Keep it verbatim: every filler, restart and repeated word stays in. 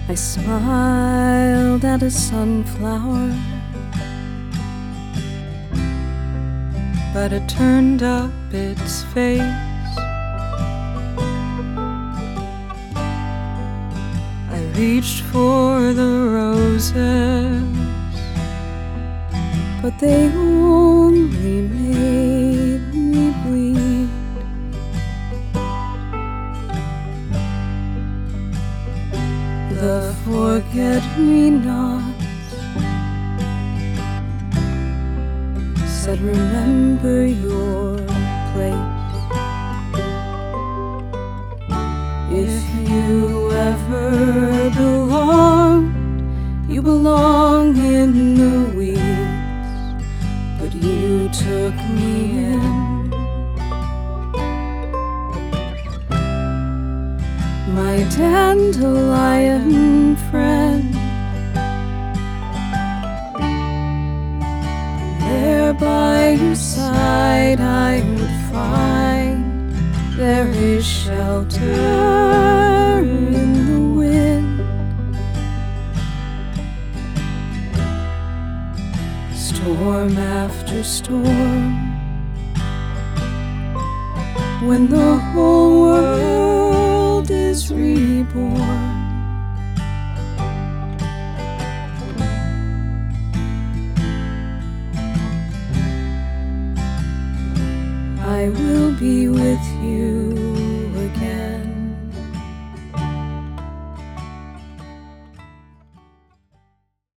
I smiled at a sunflower, but it turned up its face. I reached for the roses, but they only made me bleed. The forget-me-nots said, remember your place. If you ever belong, you belong in the weeds, but you took me in. My dandelion friend, there by your side I would find there is shelter in the wind. Storm after storm, when the whole world is reborn, I will be with you.